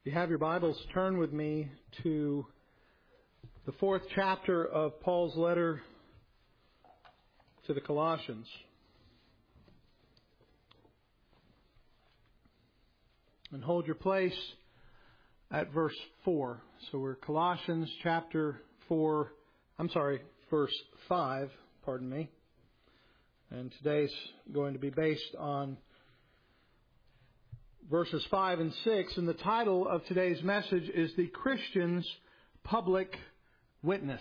If you have your Bibles, turn with me to the 4th chapter of Paul's letter to the Colossians. And hold your place at verse 4. So we're Colossians chapter 4, verse 5, pardon me. And today's going to be based on verses 5 and 6, and the title of today's message is The Christian's Public Witness.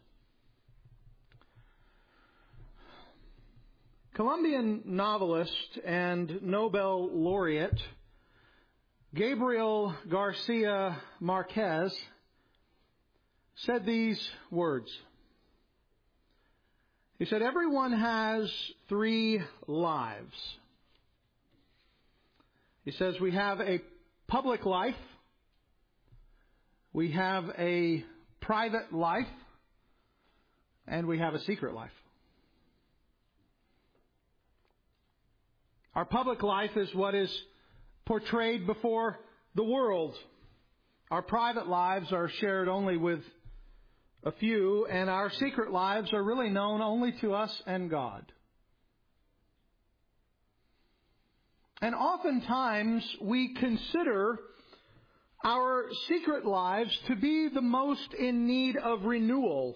Colombian novelist and Nobel laureate Gabriel Garcia Marquez said these words. He said, "Everyone has 3 lives." He says we have a public life, we have a private life, and we have a secret life. Our public life is what is portrayed before the world. Our private lives are shared only with a few, and our secret lives are really known only to us and God. And oftentimes we consider our secret lives to be the most in need of renewal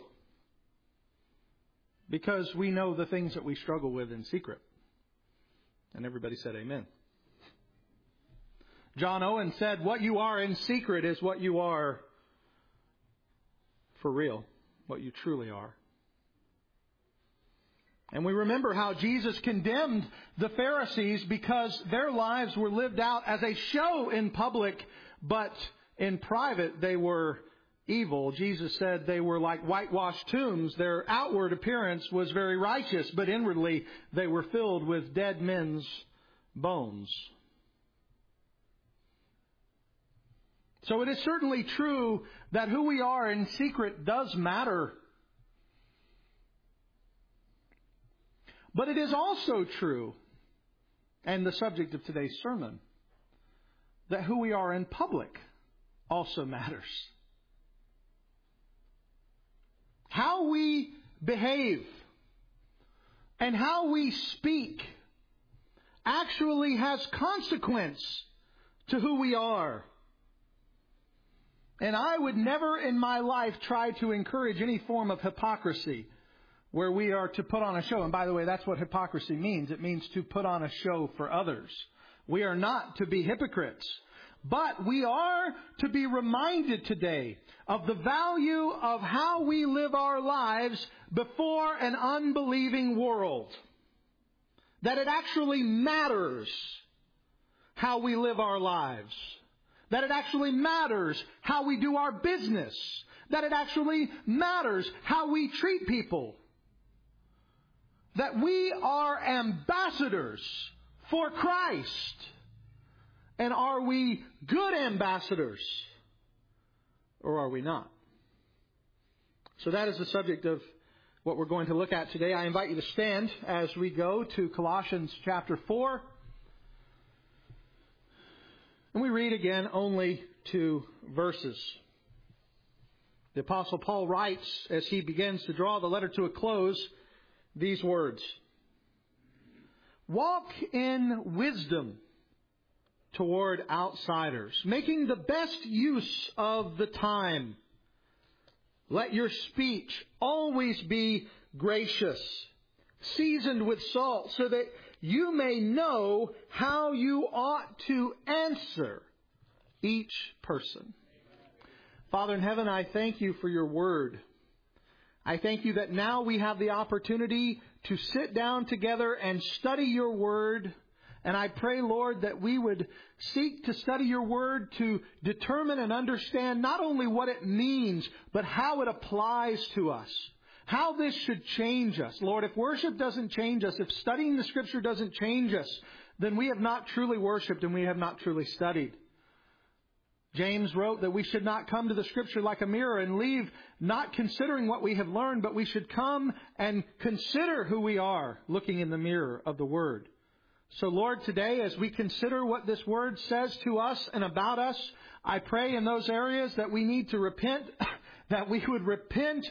because we know the things that we struggle with in secret. And everybody said amen. John Owen said, "What you are in secret is what you are for real, what you truly are." And we remember how Jesus condemned the Pharisees because their lives were lived out as a show in public, but in private they were evil. Jesus said they were like whitewashed tombs. Their outward appearance was very righteous, but inwardly they were filled with dead men's bones. So it is certainly true that who we are in secret does matter. But it is also true, and the subject of today's sermon, that who we are in public also matters. How we behave and how we speak actually has consequence to who we are. And I would never in my life try to encourage any form of hypocrisy where we are to put on a show. And by the way, that's what hypocrisy means. It means to put on a show for others. We are not to be hypocrites. But we are to be reminded today of the value of how we live our lives before an unbelieving world. That it actually matters how we live our lives. That it actually matters how we do our business. That it actually matters how we treat people. That we are ambassadors for Christ. And are we good ambassadors? Or are we not? So that is the subject of what we're going to look at today. I invite you to stand as we go to Colossians chapter 4. And we read again only 2 verses. The Apostle Paul writes, as he begins to draw the letter to a close, these words: "Walk in wisdom toward outsiders, making the best use of the time. Let your speech always be gracious, seasoned with salt, so that you may know how you ought to answer each person." Father in heaven, I thank you for your word. I thank you that now we have the opportunity to sit down together and study your word. And I pray, Lord, that we would seek to study your word to determine and understand not only what it means, but how it applies to us. How this should change us. Lord, if worship doesn't change us, if studying the Scripture doesn't change us, then we have not truly worshiped and we have not truly studied. James wrote that we should not come to the Scripture like a mirror and leave not considering what we have learned, but we should come and consider who we are looking in the mirror of the Word. So Lord, today as we consider what this Word says to us and about us, I pray in those areas that we need to repent, that we would repent,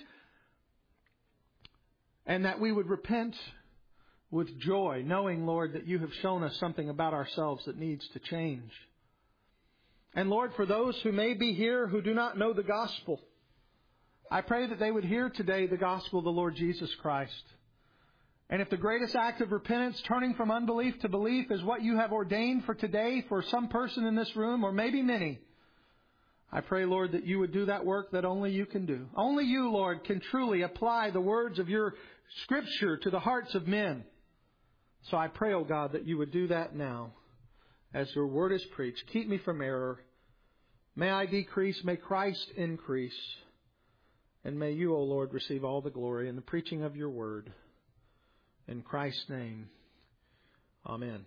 and that we would repent with joy, knowing, Lord, that you have shown us something about ourselves that needs to change. And Lord, for those who may be here who do not know the gospel, I pray that they would hear today the gospel of the Lord Jesus Christ. And if the greatest act of repentance, turning from unbelief to belief, is what you have ordained for today for some person in this room, or maybe many, I pray, Lord, that you would do that work that only you can do. Only you, Lord, can truly apply the words of your Scripture to the hearts of men. So I pray, O God, that you would do that now as your word is preached. Keep me from error. May I decrease, may Christ increase. And may you, O Lord, receive all the glory in the preaching of your word. In Christ's name, amen.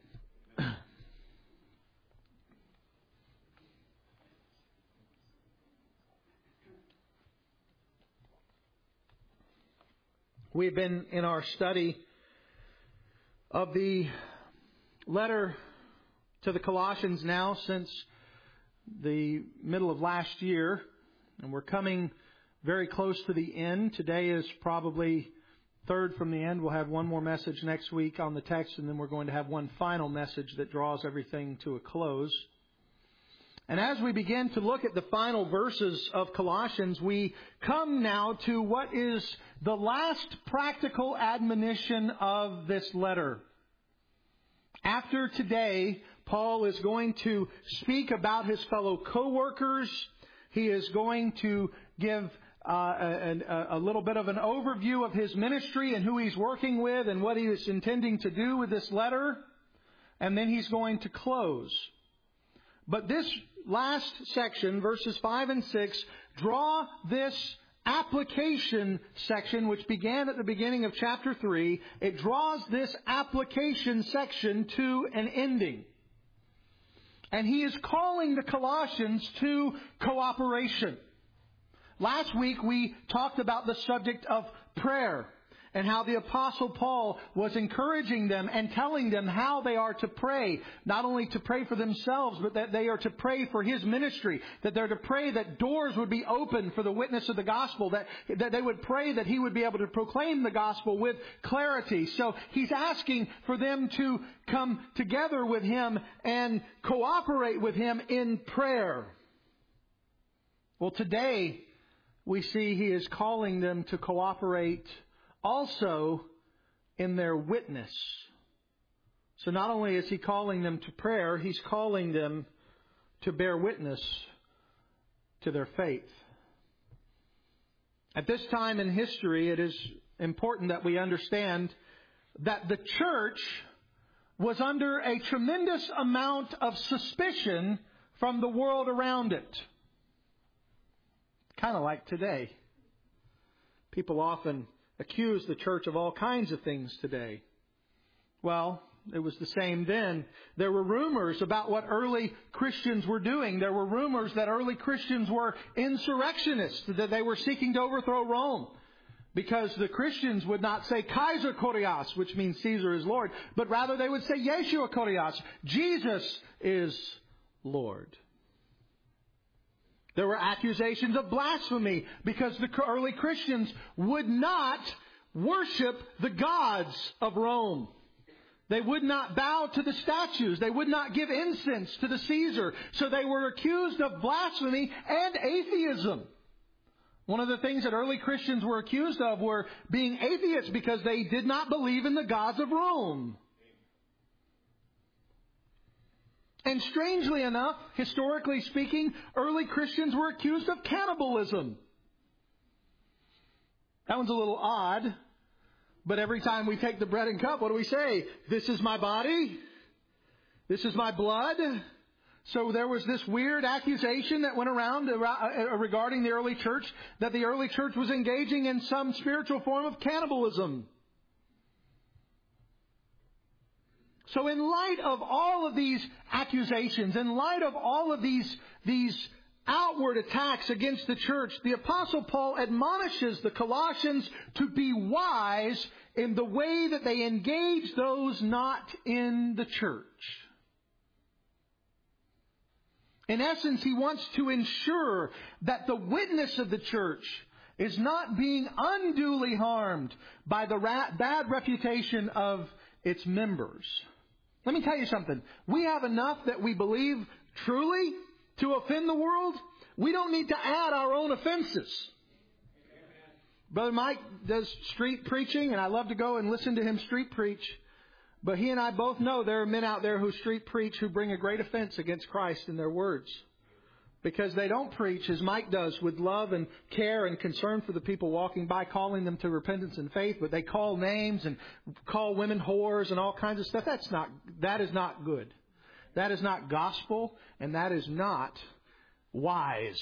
We've been in our study of the letter to the Colossians now since the middle of last year, and we're coming very close to the end. Today is probably third from the end. We'll have one more message next week on the text, and then we're going to have one final message that draws everything to a close. And as we begin to look at the final verses of Colossians, we come now to what is the last practical admonition of this letter. After today, Paul is going to speak about his fellow co-workers. He is going to give a little bit of an overview of his ministry and who he's working with and what he is intending to do with this letter. And then he's going to close. But this last section, verses 5 and 6, draw this application section, which began at the beginning of chapter 3. It draws this application section to an ending. And he is calling the Colossians to cooperation. Last week we talked about the subject of prayer and how the Apostle Paul was encouraging them and telling them how they are to pray. Not only to pray for themselves, but that they are to pray for his ministry. That they're to pray that doors would be open for the witness of the gospel. That they would pray that he would be able to proclaim the gospel with clarity. So he's asking for them to come together with him and cooperate with him in prayer. Well, today we see he is calling them to cooperate also in their witness. So not only is he calling them to prayer, he's calling them to bear witness to their faith. At this time in history, it is important that we understand that the church was under a tremendous amount of suspicion from the world around it. Kind of like today. People often accuse the church of all kinds of things today. Well, it was the same then. There were rumors about what early Christians were doing. There were rumors that early Christians were insurrectionists, that they were seeking to overthrow Rome. Because the Christians would not say Kaiser Kurios, which means Caesar is Lord, but rather they would say Yeshua Kurios, Jesus is Lord. There were accusations of blasphemy because the early Christians would not worship the gods of Rome. They would not bow to the statues. They would not give incense to the Caesar. So they were accused of blasphemy and atheism. One of the things that early Christians were accused of were being atheists because they did not believe in the gods of Rome. And strangely enough, historically speaking, early Christians were accused of cannibalism. That one's a little odd, but every time we take the bread and cup, what do we say? This is my body. This is my blood. So there was this weird accusation that went around regarding the early church, that the early church was engaging in some spiritual form of cannibalism. So in light of all of these accusations, in light of all of these outward attacks against the church, the Apostle Paul admonishes the Colossians to be wise in the way that they engage those not in the church. In essence, he wants to ensure that the witness of the church is not being unduly harmed by the bad reputation of its members. Let me tell you something. We have enough that we believe truly to offend the world. We don't need to add our own offenses. Brother Mike does street preaching, and I love to go and listen to him street preach. But he and I both know there are men out there who street preach who bring a great offense against Christ in their words. Because they don't preach as Mike does with love and care and concern for the people walking by, calling them to repentance and faith. But they call names and call women whores and all kinds of stuff. That is not good. That is not gospel, and that is not wise.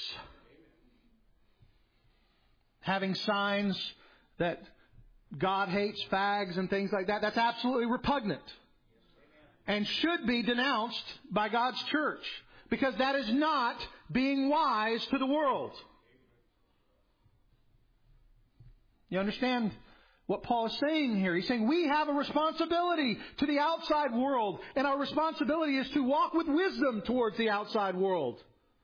Having signs that God hates fags and things like that, that's absolutely repugnant and should be denounced by God's church, because that is not being wise to the world. You understand what Paul is saying here? He's saying we have a responsibility to the outside world, and our responsibility is to walk with wisdom towards the outside world.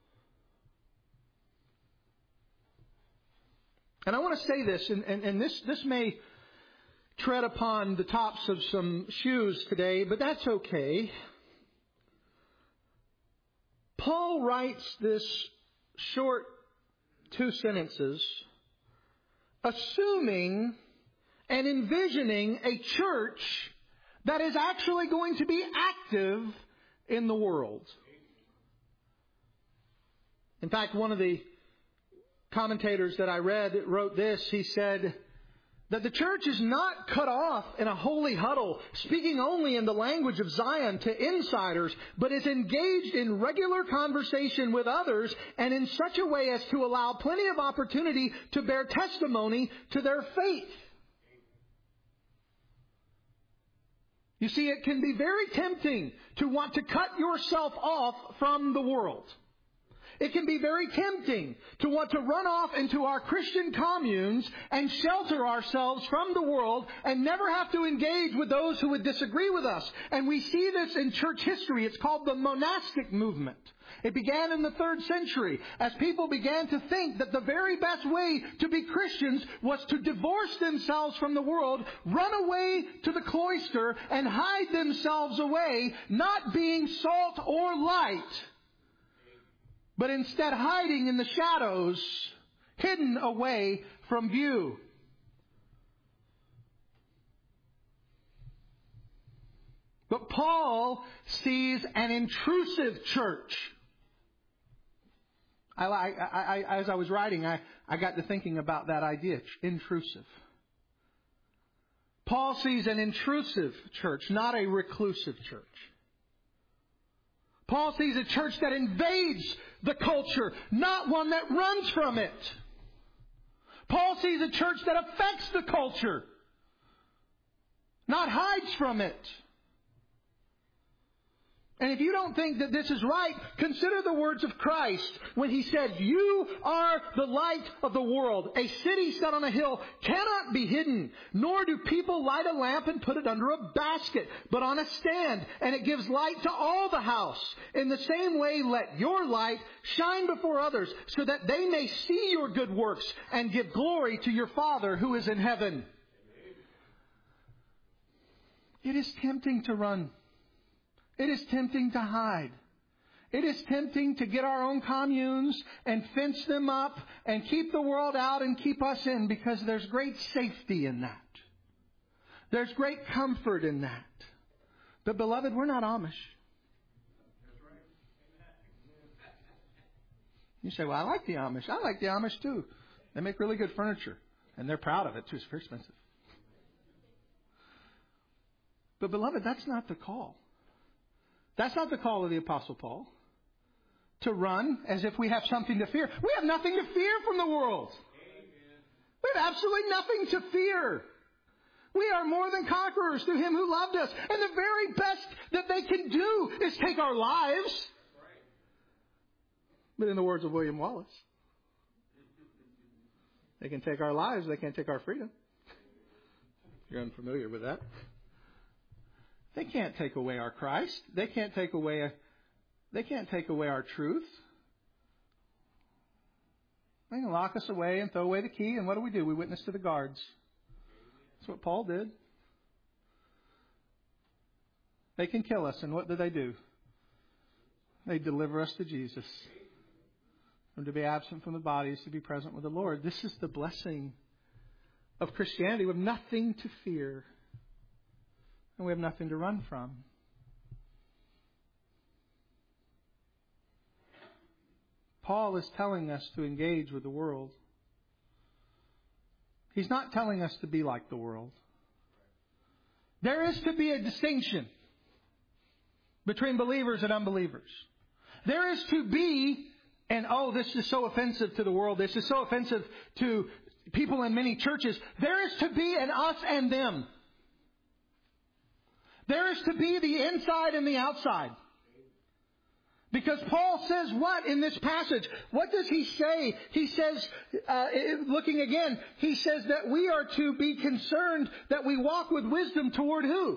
And I want to say this, and this may tread upon the tops of some shoes today, but that's okay. Paul writes this short 2 sentences, assuming and envisioning a church that is actually going to be active in the world. In fact, one of the commentators that I read wrote this. He said that the church is not cut off in a holy huddle, speaking only in the language of Zion to insiders, but is engaged in regular conversation with others, and in such a way as to allow plenty of opportunity to bear testimony to their faith. You see, it can be very tempting to want to cut yourself off from the world. It can be very tempting to want to run off into our Christian communes and shelter ourselves from the world and never have to engage with those who would disagree with us. And we see this in church history. It's called the monastic movement. It began in the 3rd century as people began to think that the very best way to be Christians was to divorce themselves from the world, run away to the cloister, and hide themselves away, not being salt or light, but instead hiding in the shadows, hidden away from view. But Paul sees an intrusive church. As I was writing, I got to thinking about that idea, intrusive. Paul sees an intrusive church, not a reclusive church. Paul sees a church that invades the culture, not one that runs from it. Paul sees a church that affects the culture, not hides from it. And if you don't think that this is right, consider the words of Christ when He said, "You are the light of the world. A city set on a hill cannot be hidden, nor do people light a lamp and put it under a basket, but on a stand, and it gives light to all the house. In the same way, let your light shine before others, so that they may see your good works and give glory to your Father who is in heaven." It is tempting to run. It is tempting to hide. It is tempting to get our own communes and fence them up and keep the world out and keep us in, because there's great safety in that. There's great comfort in that. But beloved, we're not Amish. You say, "Well, I like the Amish." I like the Amish too. They make really good furniture. And they're proud of it too. It's very expensive. But beloved, that's not the call. That's not the call of the Apostle Paul. To run as if we have something to fear. We have nothing to fear from the world. Amen. We have absolutely nothing to fear. We are more than conquerors through Him who loved us. And the very best that they can do is take our lives. Right. But in the words of William Wallace, they can take our lives, they can't take our freedom. You're unfamiliar with that. They can't take away our Christ. They can't take away They can't take away our truth. They can lock us away and throw away the key, and what do? We witness to the guards. That's what Paul did. They can kill us, and what do? They deliver us to Jesus. From to be absent from the body is to be present with the Lord. This is the blessing of Christianity. We have nothing to fear, and we have nothing to run from. Paul is telling us to engage with the world. He's not telling us to be like the world. There is to be a distinction between believers and unbelievers. There is to be, and this is so offensive to the world. This is so offensive to people in many churches. There is to be an us and them. There is to be the inside and the outside. Because Paul says what in this passage? What does he say? He says, looking again, he says that we are to be concerned that we walk with wisdom toward who?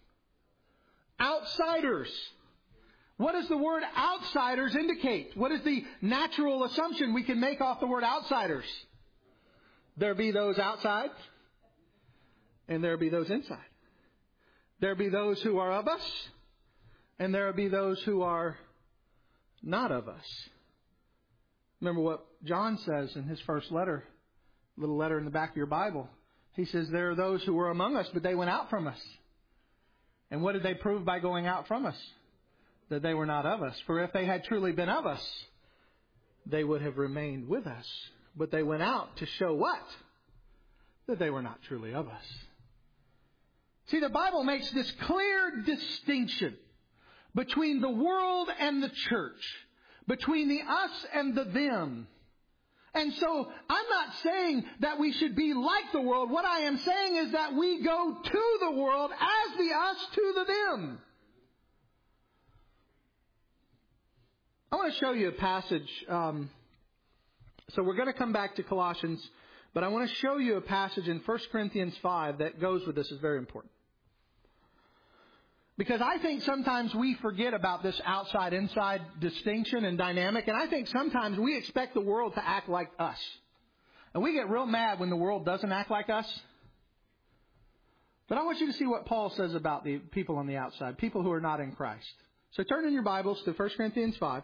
Outsiders. What does the word outsiders indicate? What is the natural assumption we can make off the word outsiders? There be those outside, and there be those inside. There be those who are of us, and there be those who are not of us. Remember what John says in his first letter, little letter in the back of your Bible. He says, there are those who were among us, but they went out from us. And what did they prove by going out from us? That they were not of us. For if they had truly been of us, they would have remained with us. But they went out to show what? That they were not truly of us. See, the Bible makes this clear distinction between the world and the church, between the us and the them. And so I'm not saying that we should be like the world. What I am saying is that we go to the world as the us to the them. I want to show you a passage. So we're going to come back to Colossians, but I want to show you a passage in 1 Corinthians 5 that goes with this. Is very important. Because I think sometimes we forget about this outside-inside distinction and dynamic. And I think sometimes we expect the world to act like us. And we get real mad when the world doesn't act like us. But I want you to see what Paul says about the people on the outside, people who are not in Christ. So turn in your Bibles to 1 Corinthians 5.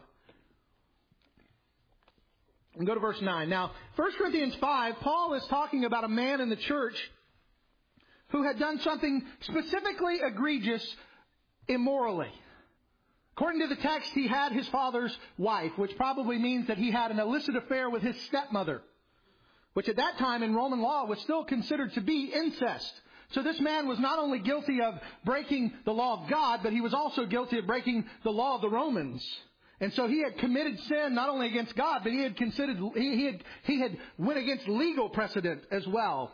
And go to verse 9. Now, 1 Corinthians 5, Paul is talking about a man in the church who had done something specifically egregious immorally. According to the text, he had his father's wife, which probably means that he had an illicit affair with his stepmother, which at that time in Roman law was still considered to be incest. So this man was not only guilty of breaking the law of God, but he was also guilty of breaking the law of the Romans. And so he had committed sin not only against God, but he had went against legal precedent as well.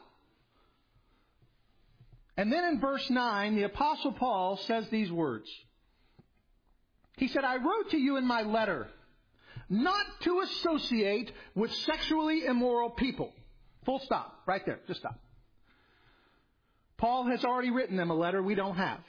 And then in verse 9, the Apostle Paul says these words. He said, I wrote to you in my letter not to associate with sexually immoral people. Full stop. Right there. Just stop. Paul has already written them a letter we don't have.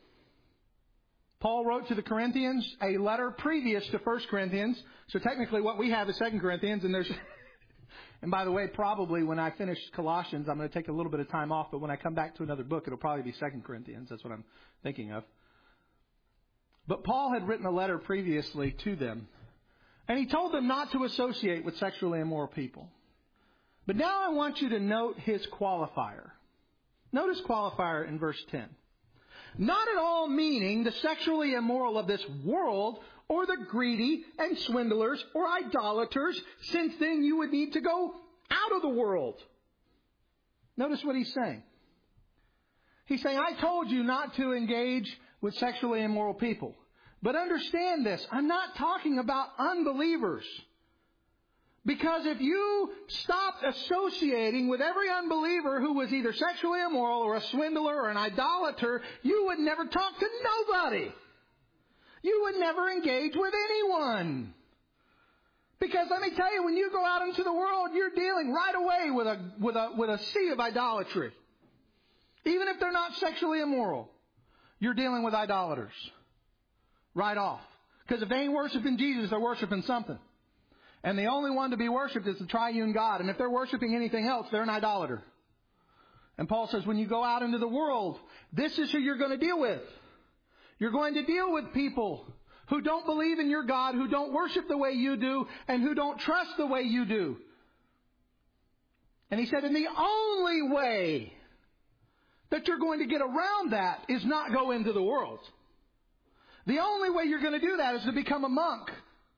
Paul wrote to the Corinthians a letter previous to 1 Corinthians. So technically what we have is 2 Corinthians, and there's... And by the way, probably when I finish Colossians, I'm going to take a little bit of time off. But when I come back to another book, it'll probably be 2 Corinthians. That's what I'm thinking of. But Paul had written a letter previously to them. And he told them not to associate with sexually immoral people. But now I want you to note his qualifier. Notice qualifier in verse 10. Not at all meaning the sexually immoral of this world, or the greedy and swindlers or idolaters, since then you would need to go out of the world. Notice what he's saying. He's saying, I told you not to engage with sexually immoral people. But understand this, I'm not talking about unbelievers. Because if you stopped associating with every unbeliever who was either sexually immoral or a swindler or an idolater, you would never talk to nobody. You would never engage with anyone. Because let me tell you, when you go out into the world, you're dealing right away with a sea of idolatry. Even if they're not sexually immoral, you're dealing with idolaters. Right off. Because if they ain't worshiping Jesus, they're worshiping something. And the only one to be worshipped is the triune God. And if they're worshiping anything else, they're an idolater. And Paul says, when you go out into the world, this is who you're going to deal with. You're going to deal with people who don't believe in your God, who don't worship the way you do, and who don't trust the way you do. And he said, and the only way that you're going to get around that is not go into the world. The only way you're going to do that is to become a monk.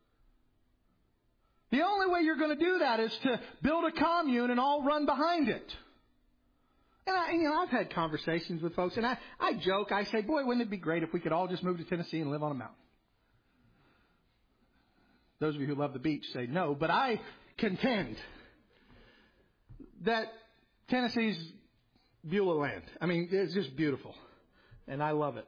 The only way you're going to do that is to build a commune and all run behind it. And I've had conversations with folks, and I joke, I say, boy, wouldn't it be great if we could all just move to Tennessee and live on a mountain? Those of you who love the beach say no, but I contend that Tennessee's Beulah land. I mean, it's just beautiful, and I love it.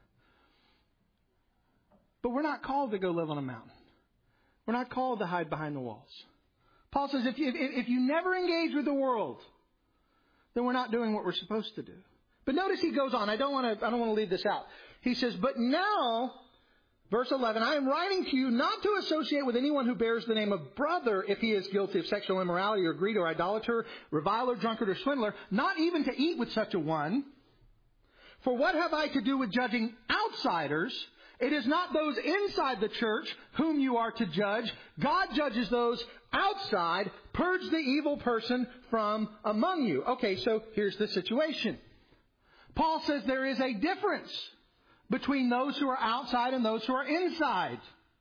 But we're not called to go live on a mountain. We're not called to hide behind the walls. Paul says if you never engage with the world, then we're not doing what we're supposed to do. But notice he goes on. I don't want to leave this out. He says, but now, verse 11, I am writing to you not to associate with anyone who bears the name of brother if he is guilty of sexual immorality or greed or idolater, reviler, drunkard, or swindler, not even to eat with such a one. For what have I to do with judging outsiders? It is not those inside the church whom you are to judge. God judges those outside. Purge the evil person from among you. Okay, so here's the situation. Paul says there is a difference between those who are outside and those who are inside.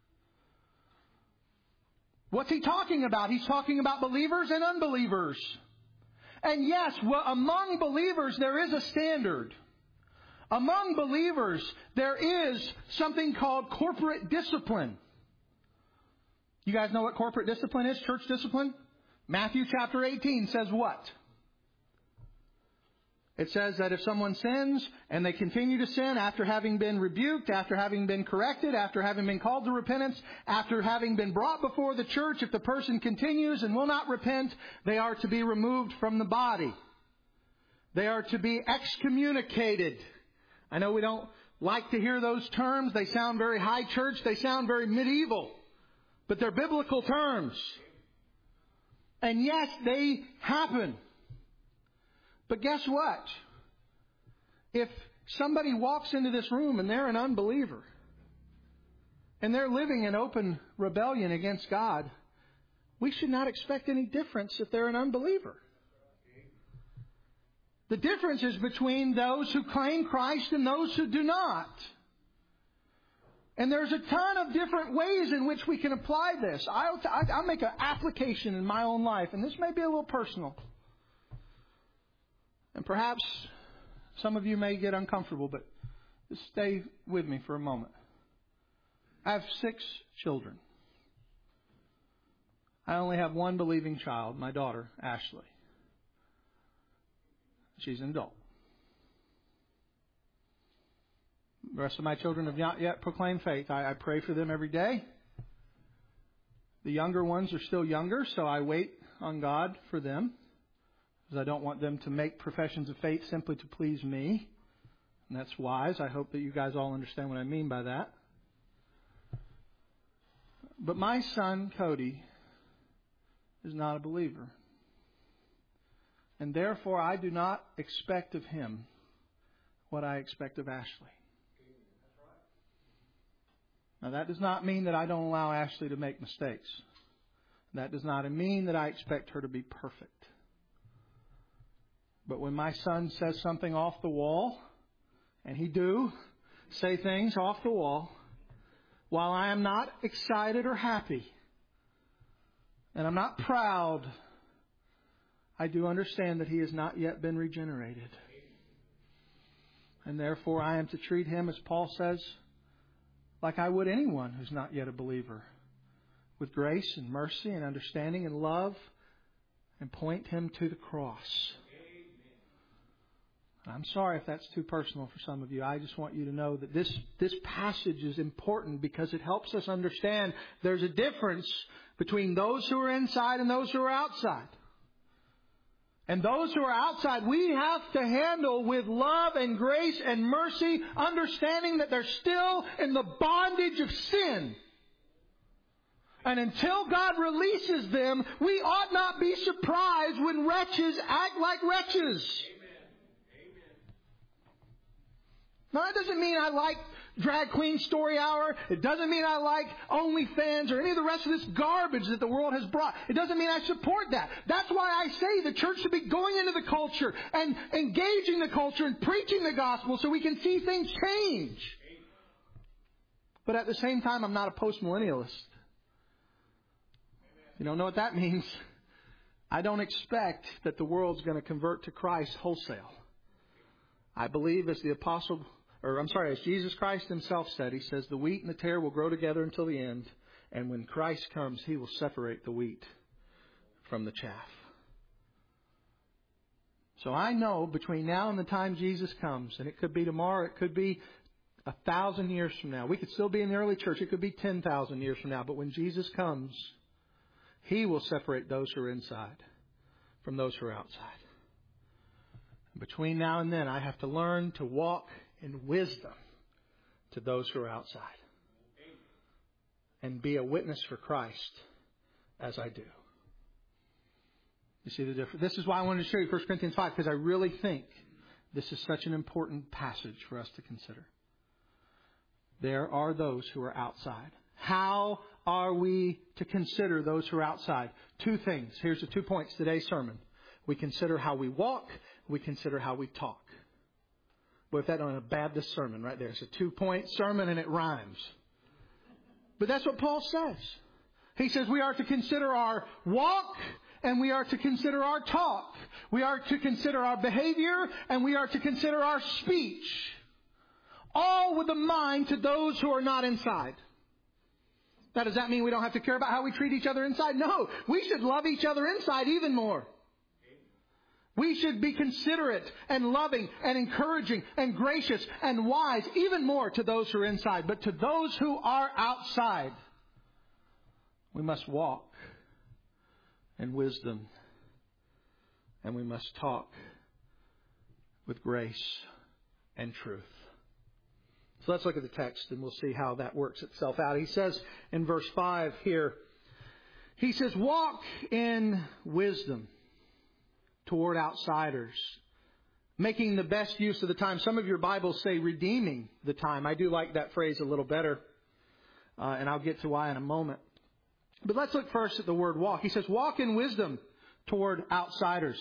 What's he talking about? He's talking about believers and unbelievers. And yes, among believers there is a standard. Among believers, there is something called corporate discipline. You guys know what corporate discipline is? Church discipline? Matthew chapter 18 says what? It says that if someone sins and they continue to sin after having been rebuked, after having been corrected, after having been called to repentance, after having been brought before the church, if the person continues and will not repent, they are to be removed from the body. They are to be excommunicated. I know we don't like to hear those terms. They sound very high church. They sound very medieval. But they're biblical terms. And yes, they happen. But guess what? If somebody walks into this room and they're an unbeliever, and they're living in open rebellion against God, we should not expect any difference if they're an unbeliever. The difference is between those who claim Christ and those who do not. And there's a ton of different ways in which we can apply this. I'll make an application in my own life, and this may be a little personal. And perhaps some of you may get uncomfortable, but just stay with me for a moment. I have 6 children. I only have one believing child, my daughter, Ashley. She's an adult. The rest of my children have not yet proclaimed faith. I pray for them every day. The younger ones are still younger, so I wait on God for them, because I don't want them to make professions of faith simply to please me. And that's wise. I hope that you guys all understand what I mean by that. But my son, Cody, is not a believer. And therefore, I do not expect of him what I expect of Ashley. Now, that does not mean that I don't allow Ashley to make mistakes. That does not mean that I expect her to be perfect. But when my son says something off the wall, and he do say things off the wall, while I am not excited or happy, and I'm not proud, I do understand that he has not yet been regenerated. And therefore I am to treat him, as Paul says, like I would anyone who's not yet a believer, with grace and mercy and understanding and love, and point him to the cross. I'm sorry if that's too personal for some of you. I just want you to know that this passage is important because it helps us understand there's a difference between those who are inside and those who are outside. And those who are outside, we have to handle with love and grace and mercy, understanding that they're still in the bondage of sin. And until God releases them, we ought not be surprised when wretches act like wretches. Now, that doesn't mean I like Drag Queen Story Hour. It doesn't mean I like OnlyFans or any of the rest of this garbage that the world has brought. It doesn't mean I support that. That's why I say the church should be going into the culture and engaging the culture and preaching the gospel so we can see things change. But at the same time, I'm not a postmillennialist. You don't know what that means? I don't expect that the world's going to convert to Christ wholesale. I believe as Jesus Christ Himself said, He says, the wheat and the tare will grow together until the end. And when Christ comes, He will separate the wheat from the chaff. So I know between now and the time Jesus comes, and it could be tomorrow, it could be 1,000 years from now. We could still be in the early church. It could be 10,000 years from now. But when Jesus comes, He will separate those who are inside from those who are outside. Between now and then, I have to learn to walk in wisdom to those who are outside. And be a witness for Christ as I do. You see the difference? This is why I wanted to show you 1 Corinthians 5, because I really think this is such an important passage for us to consider. There are those who are outside. How are we to consider those who are outside? Two things. Here's the 2 points today's sermon. We consider how we walk. We consider how we talk. Boy, if that on a Baptist sermon right there. It's a 2-point sermon and it rhymes. But that's what Paul says. He says we are to consider our walk and we are to consider our talk. We are to consider our behavior and we are to consider our speech. All with a mind to those who are not inside. Now, does that mean we don't have to care about how we treat each other inside? No. We should love each other inside even more. We should be considerate and loving and encouraging and gracious and wise even more to those who are inside. But to those who are outside, we must walk in wisdom and we must talk with grace and truth. So let's look at the text and we'll see how that works itself out. He says in verse 5 here, he says, walk in wisdom toward outsiders, making the best use of the time. Some of your Bibles say redeeming the time. I do like that phrase a little better, and I'll get to why in a moment. But let's look first at the word walk. He says, walk in wisdom toward outsiders.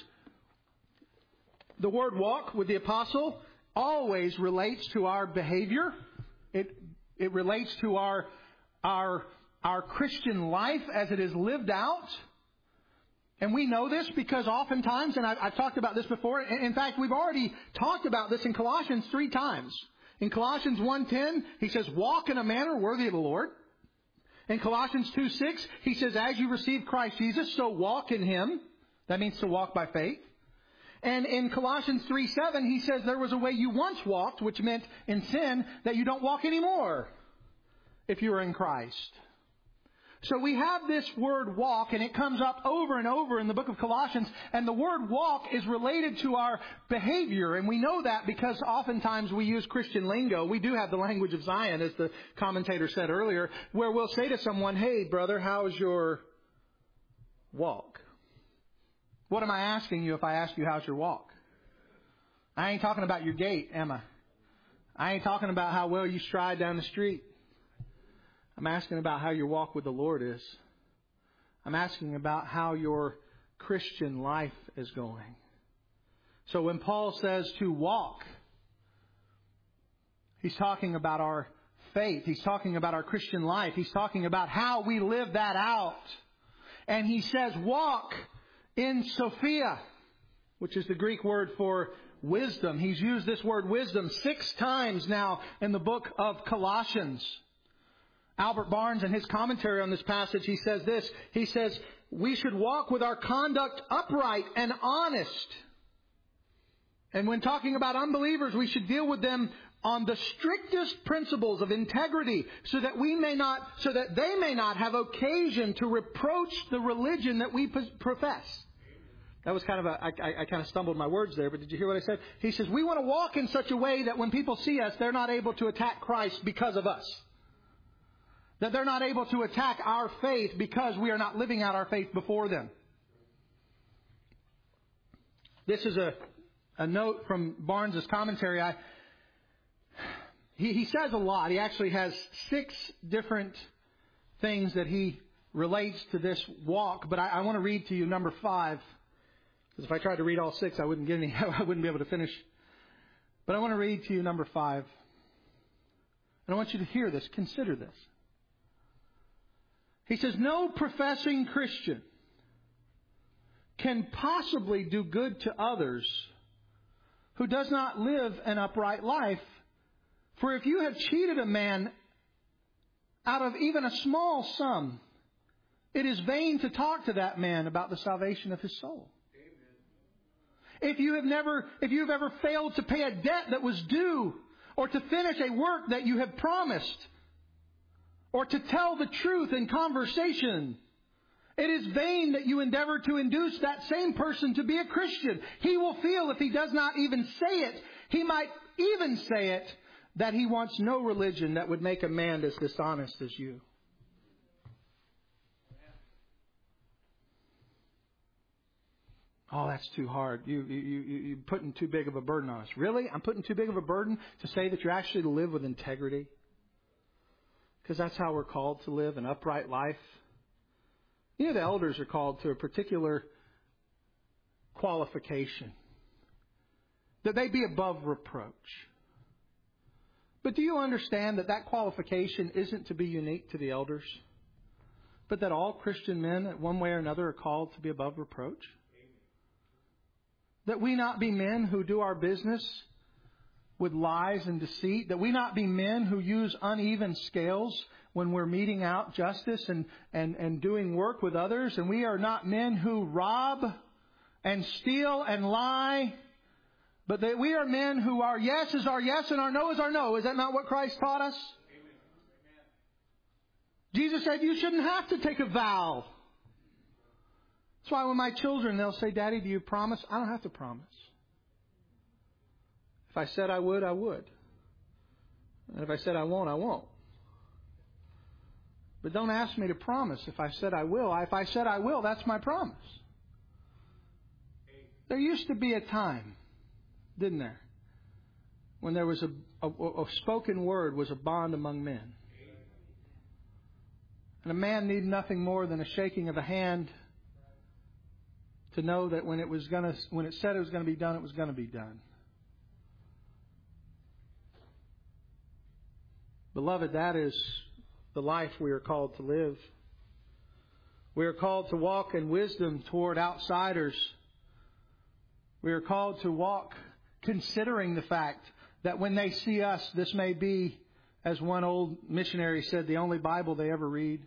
The word walk with the apostle always relates to our behavior. It relates to our Christian life as it is lived out. And we know this because oftentimes, and I've talked about this before, in fact, we've already talked about this in Colossians 3 times. In Colossians 1:10, he says, walk in a manner worthy of the Lord. In Colossians 2:6, he says, as you receive Christ Jesus, so walk in Him. That means to walk by faith. And in Colossians 3:7, he says there was a way you once walked, which meant in sin, that you don't walk anymore if you are in Christ. So we have this word walk, and it comes up over and over in the book of Colossians. And the word walk is related to our behavior. And we know that because oftentimes we use Christian lingo. We do have the language of Zion, as the commentator said earlier, where we'll say to someone, hey, brother, how's your walk? What am I asking you if I ask you how's your walk? I ain't talking about your gait, am I? I ain't talking about how well you stride down the street. I'm asking about how your walk with the Lord is. I'm asking about how your Christian life is going. So when Paul says to walk, he's talking about our faith. He's talking about our Christian life. He's talking about how we live that out. And he says walk in Sophia, which is the Greek word for wisdom. He's used this word wisdom 6 times now in the book of Colossians. Albert Barnes, in his commentary on this passage, he says this. He says, we should walk with our conduct upright and honest. And when talking about unbelievers, we should deal with them on the strictest principles of integrity so that they may not have occasion to reproach the religion that we profess. That was kind of I kind of stumbled my words there, but did you hear what I said? He says, we want to walk in such a way that when people see us, they're not able to attack Christ because of us. That they're not able to attack our faith because we are not living out our faith before them. This is a note from Barnes' commentary. He says a lot. He actually has 6 different things that he relates to this walk, but I want to read to you number 5. Because if I tried to read all 6, I wouldn't be able to finish. But I want to read to you number 5. And I want you to hear this. Consider this. He says, no professing Christian can possibly do good to others who does not live an upright life. For if you have cheated a man out of even a small sum, it is vain to talk to that man about the salvation of his soul. If you have ever failed to pay a debt that was due, or to finish a work that you have promised, or to tell the truth in conversation, it is vain that you endeavor to induce that same person to be a Christian. He will feel, if he does not even say it, he might even say it, that he wants no religion that would make a man as dishonest as you. Oh, that's too hard. You're putting too big of a burden on us. Really? I'm putting too big of a burden to say that you're actually to live with integrity? Because that's how we're called to live, an upright life. You know, the elders are called to a particular qualification. That they be above reproach. But do you understand that that qualification isn't to be unique to the elders? But that all Christian men, at one way or another, are called to be above reproach? That we not be men who do our business with lies and deceit. That we not be men who use uneven scales when we're meting out justice and doing work with others. And we are not men who rob and steal and lie. But that we are men who our yes is our yes and our no is our no. Is that not what Christ taught us? Amen. Jesus said you shouldn't have to take a vow. That's why when my children, they'll say, Daddy, do you promise? I don't have to promise. If I said I would, I would. And if I said I won't, I won't. But don't ask me to promise. If I said I will, if I said I will, that's my promise. There used to be a time, didn't there, when there was a spoken word was a bond among men. And a man needed nothing more than a shaking of a hand to know that when it said it was going to be done, it was going to be done. Beloved, that is the life we are called to live. We are called to walk in wisdom toward outsiders. We are called to walk considering the fact that when they see us, this may be, as one old missionary said, the only Bible they ever read.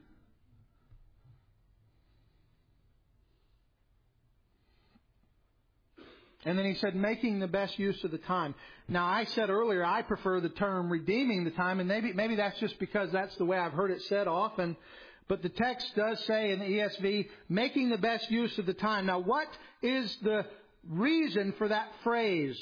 And then he said, making the best use of the time. Now, I said earlier, I prefer the term redeeming the time, and maybe that's just because that's the way I've heard it said often. But the text does say in the ESV, making the best use of the time. Now, what is the reason for that phrase?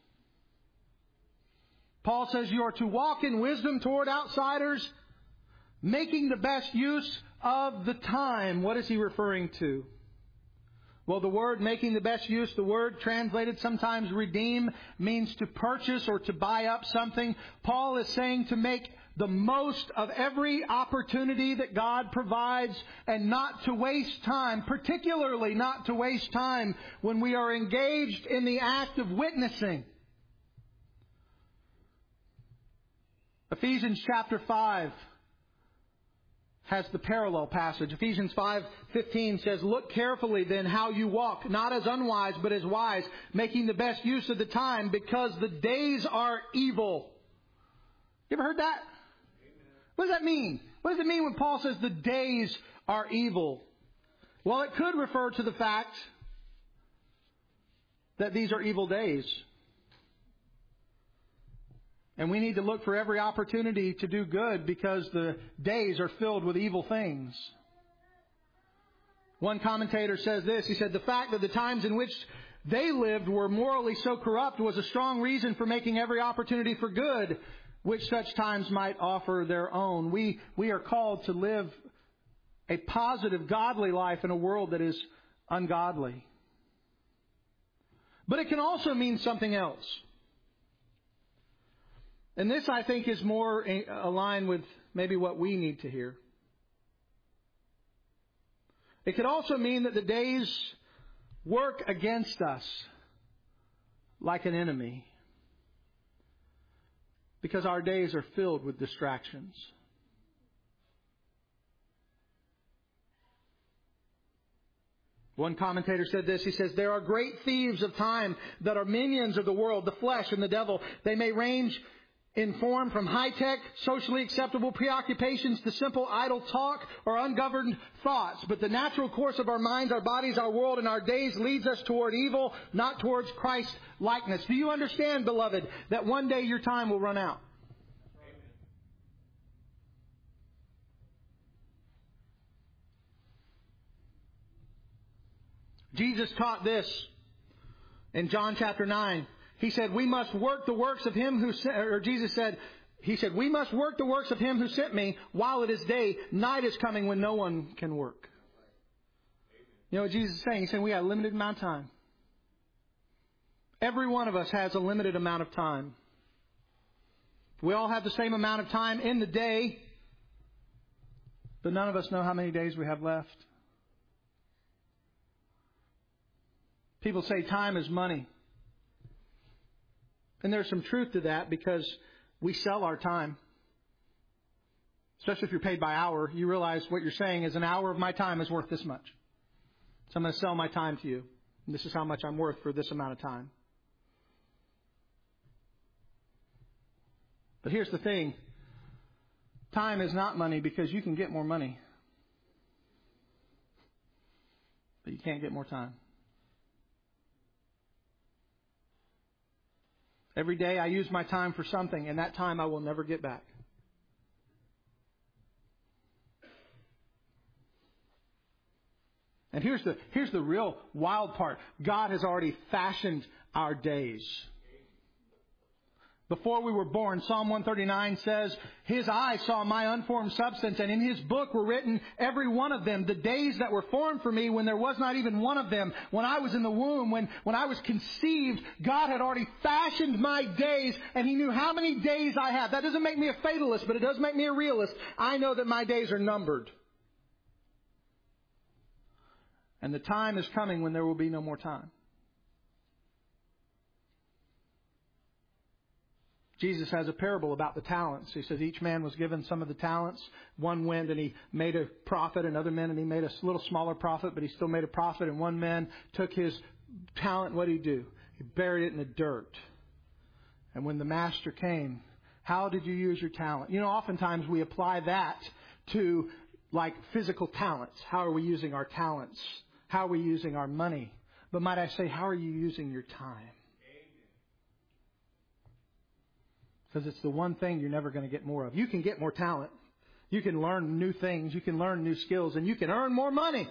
Paul says you are to walk in wisdom toward outsiders, making the best use of the time. What is he referring to? Well, the word making the best use, the word translated sometimes redeem, means to purchase or to buy up something. Paul is saying to make the most of every opportunity that God provides and not to waste time, particularly not to waste time when we are engaged in the act of witnessing. Ephesians chapter 5 has the parallel passage. Ephesians 5:15 says, look carefully then how you walk, not as unwise, but as wise, making the best use of the time, because the days are evil. You ever heard that? Amen. What does that mean? What does it mean when Paul says the days are evil? Well, it could refer to the fact that these are evil days. And we need to look for every opportunity to do good because the days are filled with evil things. One commentator says this. He said, the fact that the times in which they lived were morally so corrupt was a strong reason for making every opportunity for good, which such times might offer their own. We are called to live a positive, godly life in a world that is ungodly. But it can also mean something else. And this, I think, is more aligned with maybe what we need to hear. It could also mean that the days work against us like an enemy, because our days are filled with distractions. One commentator said this. He says, there are great thieves of time that are minions of the world, the flesh and the devil. They may range in form from high-tech, socially acceptable preoccupations to simple idle talk or ungoverned thoughts. But the natural course of our minds, our bodies, our world, and our days leads us toward evil, not towards Christ's likeness. Do you understand, beloved, that one day your time will run out? Jesus taught this in John chapter 9. He said, we must work the works of Him who sent, or Jesus said, He said, we must work the works of Him who sent me while it is day. Night is coming when no one can work. You know what Jesus is saying? He's saying we got a limited amount of time. Every one of us has a limited amount of time. We all have the same amount of time in the day, but none of us know how many days we have left. People say time is money. And there's some truth to that, because we sell our time. Especially if you're paid by hour, you realize what you're saying is an hour of my time is worth this much. So I'm going to sell my time to you. And this is how much I'm worth for this amount of time. But here's the thing. Time is not money, because you can get more money. But you can't get more time. Every day I use my time for something, and that time I will never get back. And here's the real wild part. God has already fashioned our days. Before we were born, Psalm 139 says, His eyes saw my unformed substance, and in His book were written, every one of them, the days that were formed for me when there was not even one of them. When I was in the womb, when I was conceived, God had already fashioned my days, and He knew how many days I have. That doesn't make me a fatalist, but it does make me a realist. I know that my days are numbered. And the time is coming when there will be no more time. Jesus has a parable about the talents. He says each man was given some of the talents. One went and he made a profit. Another man and he made a little smaller profit, but he still made a profit. And one man took his talent. What did he do? He buried it in the dirt. And when the master came, how did you use your talent? You know, oftentimes we apply that to like physical talents. How are we using our talents? How are we using our money? But might I say, how are you using your time? Because it's the one thing you're never going to get more of. You can get more talent. You can learn new things. You can learn new skills. And you can earn more money.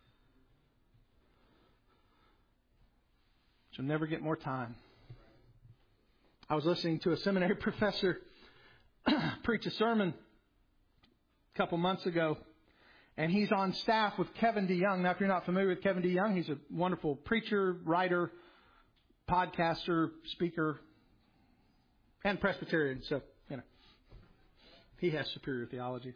But you'll never get more time. I was listening to a seminary professor preach a sermon a couple months ago. And he's on staff with Kevin DeYoung. Now, if you're not familiar with Kevin DeYoung, he's a wonderful preacher, writer, podcaster, speaker, and Presbyterian, so, you know, he has superior theology.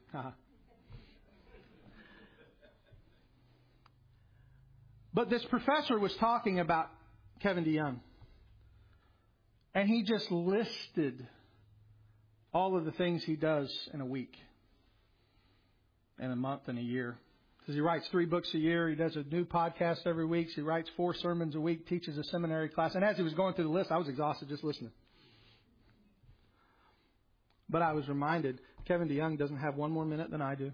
But this professor was talking about Kevin DeYoung. And he just listed all of the things he does in a week, in a month, and a year. Because he writes 3 books a year. He does a new podcast every week. He writes 4 sermons a week, teaches a seminary class. And as he was going through the list, I was exhausted just listening. But I was reminded, Kevin DeYoung doesn't have one more minute than I do.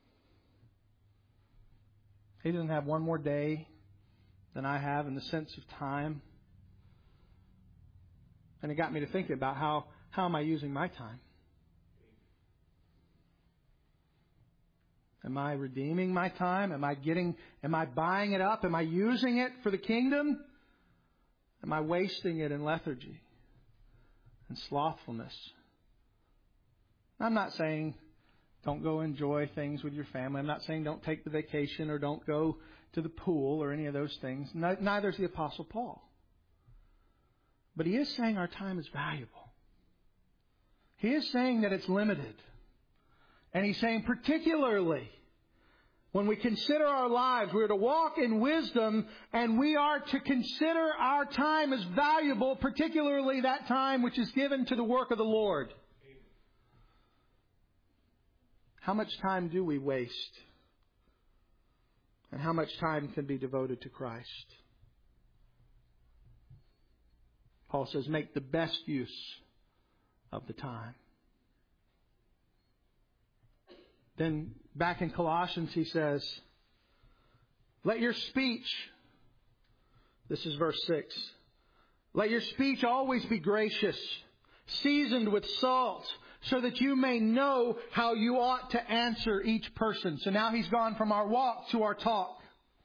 He doesn't have one more day than I have in the sense of time. And it got me to thinking about how am I using my time? Am I redeeming my time? Am I buying it up? Am I using it for the kingdom? Am I wasting it in lethargy and slothfulness? I'm not saying don't go enjoy things with your family. I'm not saying don't take the vacation or don't go to the pool or any of those things. Neither is the Apostle Paul. But he is saying our time is valuable. He is saying that it's limited. And he's saying particularly when we consider our lives, we are to walk in wisdom and we are to consider our time as valuable, particularly that time which is given to the work of the Lord. How much time do we waste? And how much time can be devoted to Christ? Paul says, make the best use of the time. Then back in Colossians he says, let your speech, this is verse 6, let your speech always be gracious, seasoned with salt, so that you may know how you ought to answer each person. So now he's gone from our walk to our talk.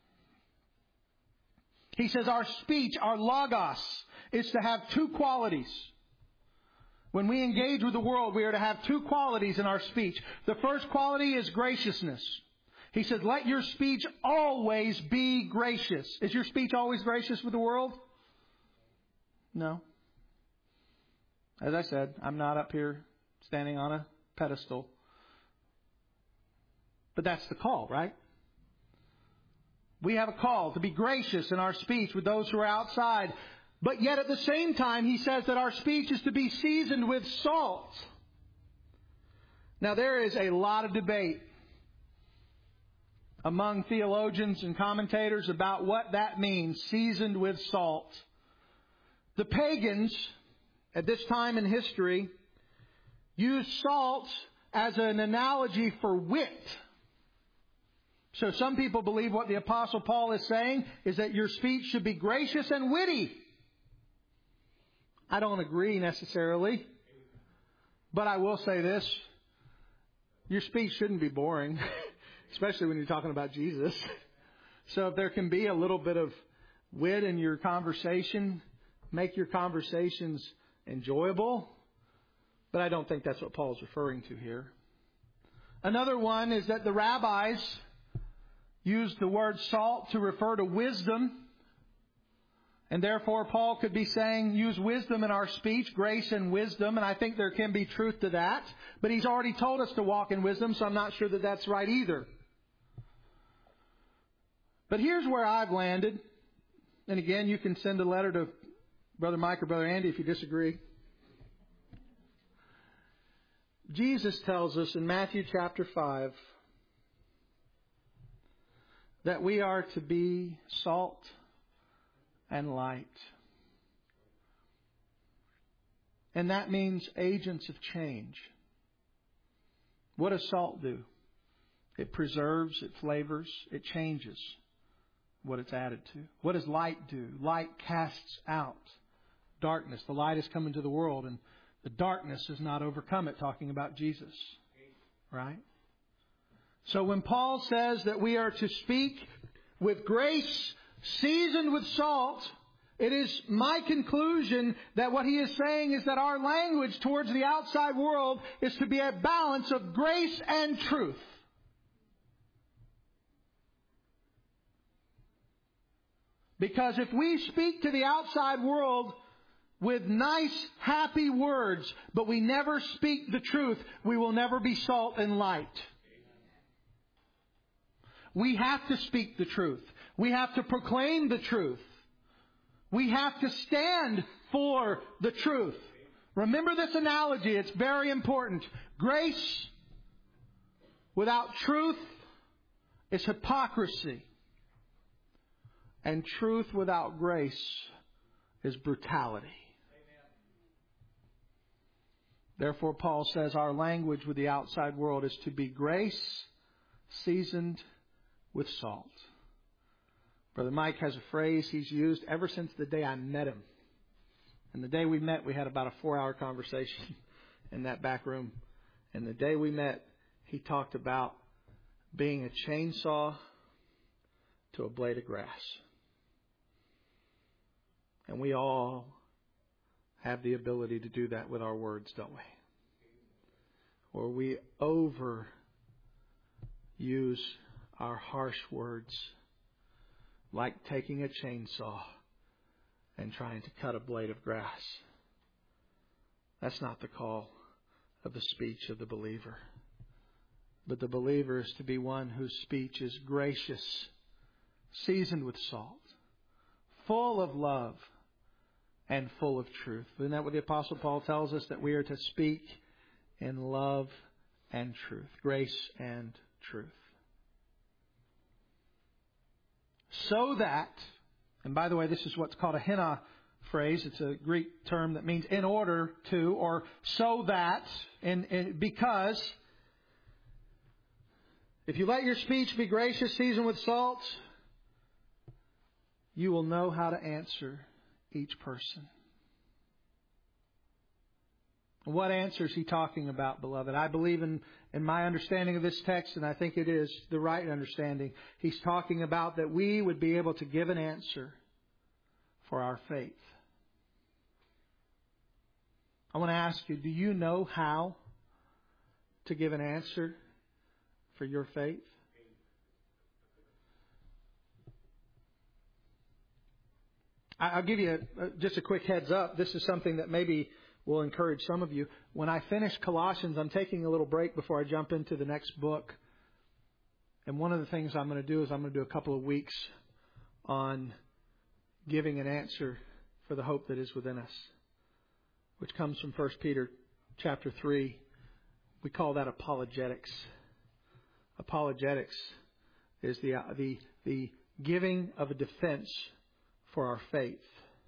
He says our speech, our logos, is to have two qualities. When we engage with the world, we are to have two qualities in our speech. The first quality is graciousness. He says, let your speech always be gracious. Is your speech always gracious with the world? No. As I said, I'm not up here standing on a pedestal. But that's the call, right? We have a call to be gracious in our speech with those who are outside. But yet at the same time, he says that our speech is to be seasoned with salt. Now there is a lot of debate among theologians and commentators about what that means, seasoned with salt. The pagans at this time in history used salt as an analogy for wit. So some people believe what the Apostle Paul is saying is that your speech should be gracious and witty. I don't agree necessarily, but I will say this. Your speech shouldn't be boring, especially when you're talking about Jesus. So if there can be a little bit of wit in your conversation, make your conversations enjoyable. But I don't think that's what Paul's referring to here. Another one is that the rabbis used the word salt to refer to wisdom. And therefore, Paul could be saying, use wisdom in our speech, grace and wisdom. And I think there can be truth to that. But he's already told us to walk in wisdom, so I'm not sure that that's right either. But here's where I've landed. And again, you can send a letter to Brother Mike or Brother Andy if you disagree. Jesus tells us in Matthew chapter 5 that we are to be salt and light. And that means agents of change. What does salt do? It preserves, it flavors, it changes what it's added to. What does light do? Light casts out darkness. The light has come into the world and the darkness has not overcome it, talking about Jesus. Right? So when Paul says that we are to speak with grace, seasoned with salt, it is my conclusion that what he is saying is that our language towards the outside world is to be a balance of grace and truth. Because if we speak to the outside world with nice, happy words, but we never speak the truth, we will never be salt and light. We have to speak the truth. We have to proclaim the truth. We have to stand for the truth. Remember this analogy. It's very important. Grace without truth is hypocrisy. And truth without grace is brutality. Therefore, Paul says our language with the outside world is to be grace seasoned with salt. Brother Mike has a phrase he's used ever since the day I met him. And the day we met, we had about a 4-hour conversation in that back room. And the day we met, he talked about being a chainsaw to a blade of grass. And we all have the ability to do that with our words, don't we? Or we overuse our harsh words, like taking a chainsaw and trying to cut a blade of grass. That's not the call of the speech of the believer. But the believer is to be one whose speech is gracious, seasoned with salt, full of love, and full of truth. Isn't that what the Apostle Paul tells us? That we are to speak in love and truth. Grace and truth. So that, and by the way, this is what's called a hina phrase. It's a Greek term that means in order to, or so that, because if you let your speech be gracious, seasoned with salt, you will know how to answer each person. What answer is he talking about, beloved? I believe in my understanding of this text, and I think it is the right understanding. He's talking about that we would be able to give an answer for our faith. I want to ask you, do you know how to give an answer for your faith? I'll give you just a quick heads up. This is something that maybe will encourage some of you. When I finish Colossians, I'm taking a little break before I jump into the next book. And one of the things I'm going to do is I'm going to do a couple of weeks on giving an answer for the hope that is within us, which comes from 1 Peter chapter 3. We call that apologetics. Apologetics is the giving of a defense for our faith.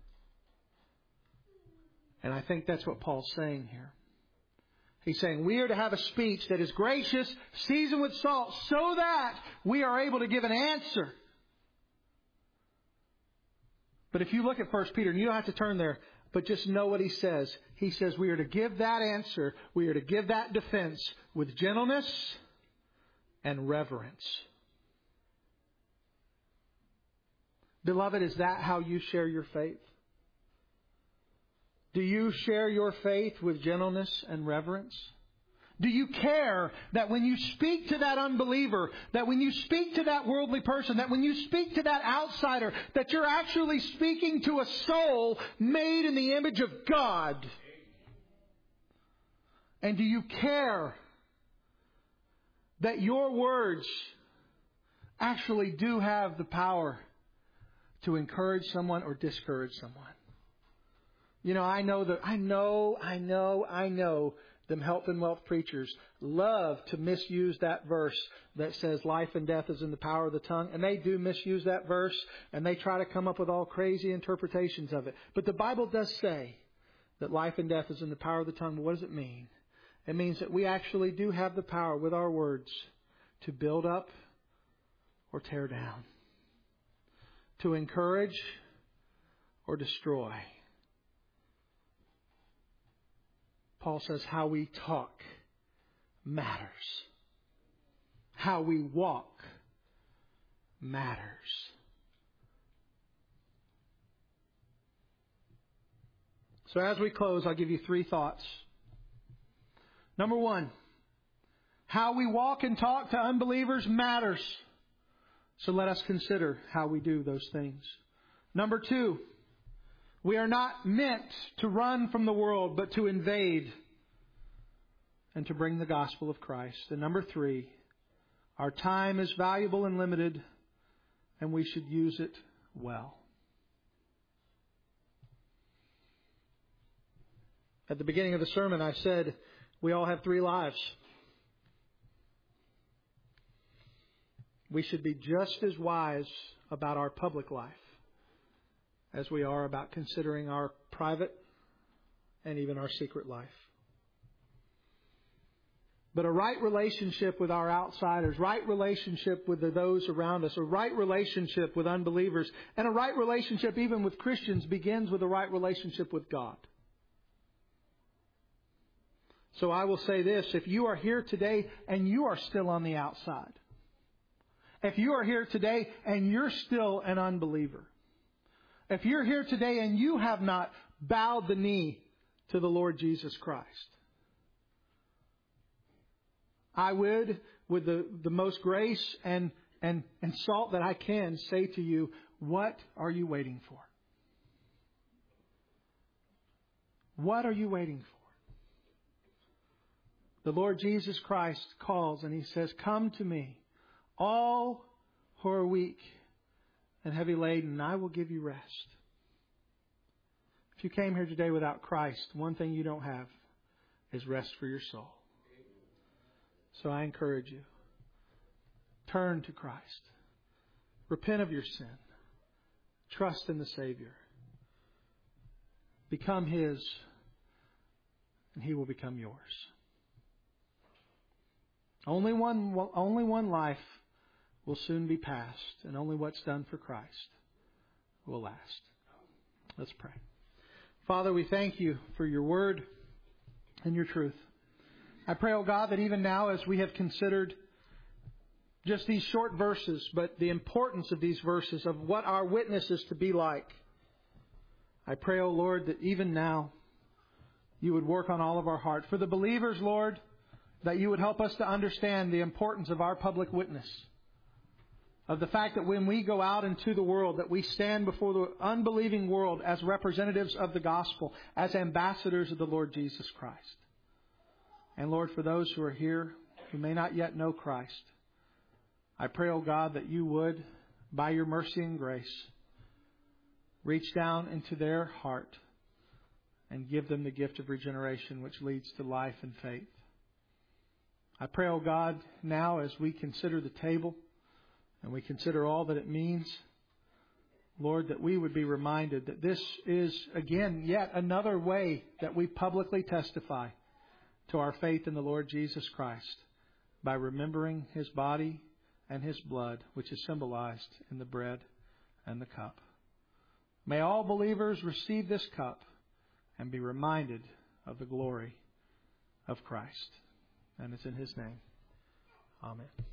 And I think that's what Paul's saying here. He's saying we are to have a speech that is gracious, seasoned with salt, so that we are able to give an answer. But if you look at 1 Peter, and you don't have to turn there, but just know what he says. He says we are to give that answer, we are to give that defense with gentleness and reverence. Beloved, is that how you share your faith? Do you share your faith with gentleness and reverence? Do you care that when you speak to that unbeliever, that when you speak to that worldly person, that when you speak to that outsider, that you're actually speaking to a soul made in the image of God? And do you care that your words actually do have the power to encourage someone or discourage someone? You know, I know them health and wealth preachers love to misuse that verse that says life and death is in the power of the tongue. And they do misuse that verse, and they try to come up with all crazy interpretations of it. But the Bible does say that life and death is in the power of the tongue. What does it mean? It means that we actually do have the power with our words to build up or tear down, to encourage or destroy. Paul says how we talk matters. How we walk matters. So as we close, I'll give you 3 thoughts. Number 1, how we walk and talk to unbelievers matters. So let us consider how we do those things. Number 2, we are not meant to run from the world, but to invade and to bring the gospel of Christ. And number 3, our time is valuable and limited, and we should use it well. At the beginning of the sermon, I said we all have 3 lives. We should be just as wise about our public life as we are about considering our private and even our secret life. But a right relationship with our outsiders, right relationship with those around us, a right relationship with unbelievers, and a right relationship even with Christians begins with a right relationship with God. So I will say this, if you are here today and you are still on the outside, If you are here today and you're still an unbeliever, if you're here today and you have not bowed the knee to the Lord Jesus Christ, I would, with the most grace and salt that I can, say to you, what are you waiting for? What are you waiting for? The Lord Jesus Christ calls and He says, come to me, all who are weak and heavy laden, and I will give you rest. If you came here today without Christ, one thing you don't have is rest for your soul. So I encourage you, turn to Christ. Repent of your sin. Trust in the Savior. Become His, and He will become yours. Only one life will soon be past, and only what's done for Christ will last. Let's pray. Father, we thank You for Your Word and Your truth. I pray, oh God, that even now as we have considered just these short verses, but the importance of these verses, of what our witness is to be like, I pray, oh Lord, that even now You would work on all of our heart. For the believers, Lord, that You would help us to understand the importance of our public witness. Of the fact that when we go out into the world, that we stand before the unbelieving world as representatives of the gospel, as ambassadors of the Lord Jesus Christ. And Lord, for those who are here who may not yet know Christ, I pray, oh God, that You would, by Your mercy and grace, reach down into their heart and give them the gift of regeneration, which leads to life and faith. I pray, oh God, now as we consider the table and we consider all that it means, Lord, that we would be reminded that this is, again, yet another way that we publicly testify to our faith in the Lord Jesus Christ by remembering His body and His blood, which is symbolized in the bread and the cup. May all believers receive this cup and be reminded of the glory of Christ. And it's in His name. Amen.